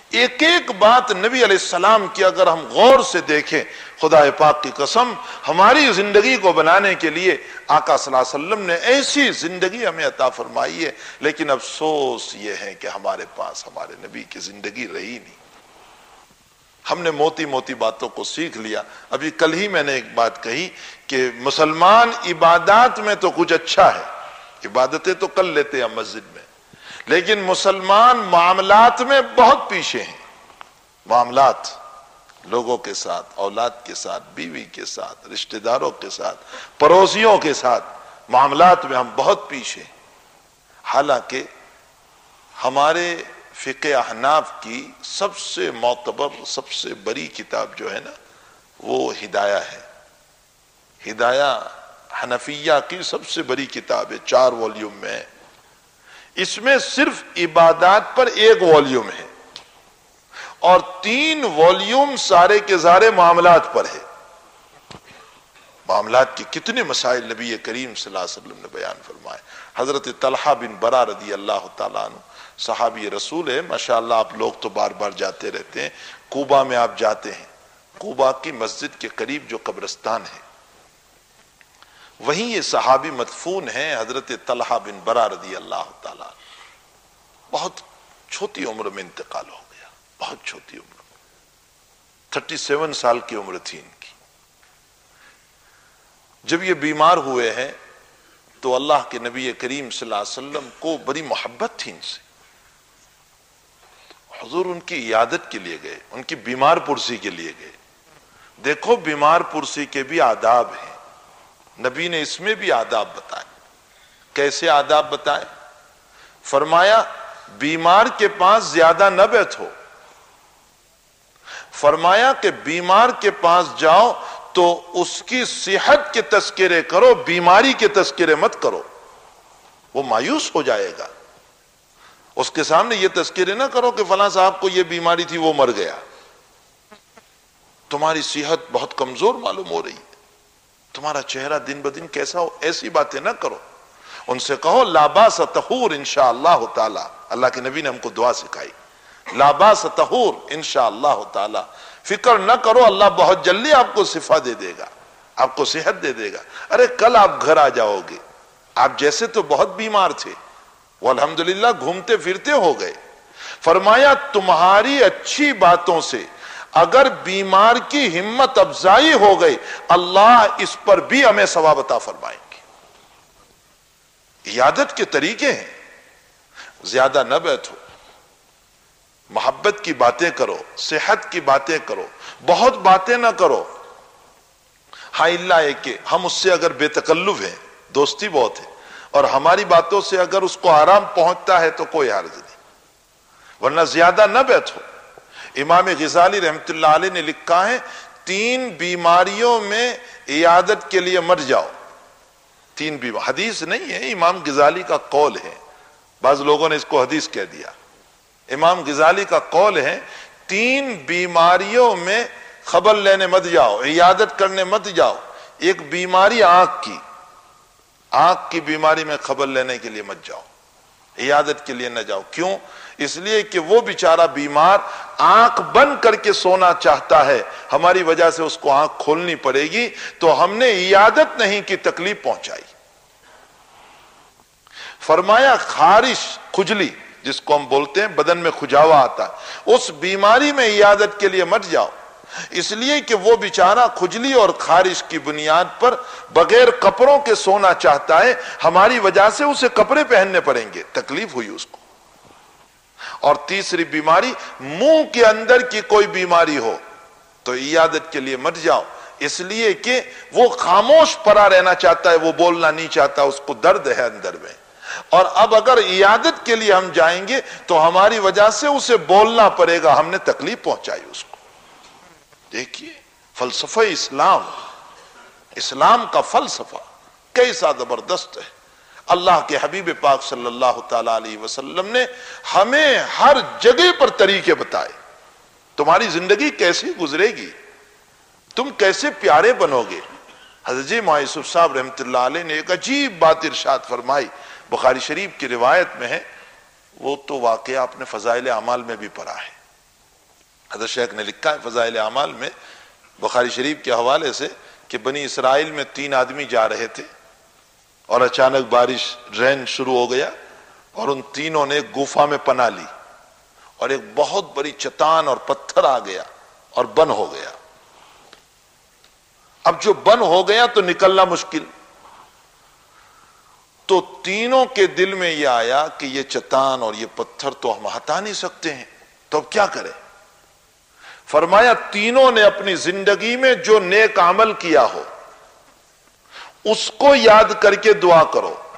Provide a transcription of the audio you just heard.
ایک ایک بات نبی علیہ السلام کی اگر ہم غور سے دیکھیں، خدا پاک کی قسم ہماری زندگی کو بنانے کے لیے آقا صلی اللہ علیہ وسلم نے ایسی زندگی ہمیں عطا فرمائی ہے، لیکن افسوس یہ ہے کہ ہمارے پاس ہمارے نبی کی زندگی رہی نہیں۔ ہم نے موٹی موٹی باتوں کو سیکھ لیا۔ ابھی کل ہی میں نے ایک بات کہی کہ مسلمان عبادات میں تو کچھ اچھا ہے، عبادتیں تو کر لیتے ہیں مسجد میں، لیکن مسلمان معاملات میں بہت پیچھے ہیں۔ معاملات لوگوں کے ساتھ، اولاد کے ساتھ، بیوی کے ساتھ، رشتہ داروں کے ساتھ، پڑوسیوں کے ساتھ، معاملات میں ہم بہت پیچھے ہیں۔ حالانکہ ہمارے فقہ احناف کی سب سے معتبر، سب سے بڑی کتاب جو ہے نا وہ ہدایہ ہے۔ ہدایہ حنفیہ کی سب سے بڑی کتاب ہے، 4 والیوم میں ہے۔ اس میں صرف عبادات پر 1 والیوم ہے اور 3 والیوم سارے کے سارے معاملات پر ہے۔ معاملات کی کتنے مسائل نبی کریم صلی اللہ علیہ وسلم نے بیان فرمائے۔ حضرت طلحہ بن برا رضی اللہ تعالیٰ عنہ صحابی رسول ہے، ماشاءاللہ آپ لوگ تو بار بار جاتے رہتے ہیں، کوبا میں آپ جاتے ہیں، کوبا کی مسجد کے قریب جو قبرستان ہے وہیں یہ صحابی مدفون ہیں، حضرت طلحہ بن برا رضی اللہ تعالیٰ عنہ۔ بہت چھوٹی عمر میں انتقال ہو گیا، بہت چھوٹی عمر، 37 سال کی عمر تھی ان کی۔ جب یہ بیمار ہوئے ہیں تو اللہ کے نبی کریم صلی اللہ علیہ وسلم کو بڑی محبت تھی ان سے، حضور ان کی عیادت کے لیے گئے، ان کی بیمار پرسی کے لیے گئے۔ دیکھو بیمار پرسی کے بھی آداب ہیں، نبی نے اس میں بھی آداب بتائے۔ کیسے آداب بتائے؟ فرمایا بیمار کے پاس زیادہ نہ بیٹھو، فرمایا کہ بیمار کے پاس جاؤ تو اس کی صحت کے تذکرے کرو، بیماری کے تذکرے مت کرو، وہ مایوس ہو جائے گا۔ اس کے سامنے یہ تذکرے نہ کرو کہ فلاں صاحب کو یہ بیماری تھی وہ مر گیا، تمہاری صحت بہت کمزور معلوم ہو رہی ہے، تمہارا چہرہ دن بدن کیسا ہو، ایسی باتیں نہ کرو۔ ان سے کہو لا باس طہور انشاءاللہ تعالی، اللہ کے نبی نے ہم کو دعا سکھائی، لا باس طہور انشاءاللہ تعالی، فکر نہ کرو اللہ بہت جلدی آپ کو شفا دے دے گا، آپ کو صحت دے دے گا۔ ارے کل آپ گھر آ جاؤ گے، آپ جیسے تو بہت بیمار تھے وہ الحمدللہ گھومتے پھرتے ہو گئے۔ فرمایا تمہاری اچھی باتوں سے اگر بیمار کی ہمت افزائی ہو گئی اللہ اس پر بھی ہمیں ثواب عطا فرمائیں گے۔ عیادت کے طریقے ہیں، زیادہ نہ بیٹھو، محبت کی باتیں کرو، صحت کی باتیں کرو، بہت باتیں نہ کرو۔ ہاں اللہ ہے کہ ہم اس سے اگر بے تکلف ہیں، دوستی بہت ہے، اور ہماری باتوں سے اگر اس کو آرام پہنچتا ہے تو کوئی حرج نہیں، ورنہ زیادہ نہ بیٹھو۔ امام غزالی رحمت اللہ علیہ نے لکھا ہے 3 بیماریوں میں عیادت کے لیے مت جاؤ۔ 3 بیمار، حدیث نہیں ہے، امام غزالی کا قول ہے، بعض لوگوں نے اس کو حدیث کہہ دیا، امام غزالی کا قول ہے 3 بیماریوں میں خبر لینے مت جاؤ، عیادت کرنے مت جاؤ۔ ایک بیماری آنکھ کی، آنکھ کی بیماری میں خبر لینے کے لیے مت جاؤ، عیادت کے لیے نہ جاؤ۔ کیوں؟ اس لیے کہ وہ بیچارہ بیمار آنکھ بند کر کے سونا چاہتا ہے، ہماری وجہ سے اس کو آنکھ کھولنی پڑے گی، تو ہم نے عیادت نہیں کی، تکلیف پہنچائی۔ فرمایا خارش، کھجلی جس کو ہم بولتے ہیں بدن میں کھجاوا آتا ہے، اس بیماری میں عیادت کے لیے مت جاؤ، اس لیے کہ وہ بیچارہ کھجلی اور خارش کی بنیاد پر بغیر کپڑوں کے سونا چاہتا ہے، ہماری وجہ سے اسے کپڑے پہننے پڑیں گے، تکلیف ہوئی اس کو۔ اور تیسری بیماری منہ کے اندر کی کوئی بیماری ہو تو عیادت کے لیے مت جاؤ، اس لیے کہ وہ خاموش پڑا رہنا چاہتا ہے، وہ بولنا نہیں چاہتا، اس کو درد ہے اندر میں۔ اور اب اگر عیادت کے لیے ہم جائیں گے تو ہماری وجہ سے اسے بولنا پڑے گا، ہم نے تکلیف پہنچائی اس کو۔ دیکھیے فلسفہ اسلام، اسلام کا فلسفہ کیسا زبردست ہے۔ اللہ کے حبیب پاک صلی اللہ تعالی علیہ وسلم نے ہمیں ہر جگہ پر طریقے بتائے، تمہاری زندگی کیسی گزرے گی، تم کیسے پیارے بنو گے۔ حضرت جی یوسف صاحب رحمت اللہ علیہ نے ایک عجیب بات ارشاد فرمائی، بخاری شریف کی روایت میں ہے، وہ تو واقعہ آپ نے فضائل اعمال میں بھی پڑھا ہے۔ حضرت شیخ نے لکھا ہے فضائل اعمال میں بخاری شریف کے حوالے سے کہ بنی اسرائیل میں 3 آدمی جا رہے تھے اور اچانک بارش رین شروع ہو گیا اور ان تینوں نے گفا میں پناہ لی اور ایک بہت بڑی چٹان اور پتھر آ گیا اور بند ہو گیا. اب جو بند ہو گیا تو نکلنا مشکل. تو تینوں کے دل میں یہ آیا کہ یہ چٹان اور یہ پتھر تو ہم ہٹا نہیں سکتے ہیں, تو اب کیا کریں؟ فرمایا تینوں نے اپنی زندگی میں جو نیک عمل کیا ہو اس کو یاد کر کے دعا کرو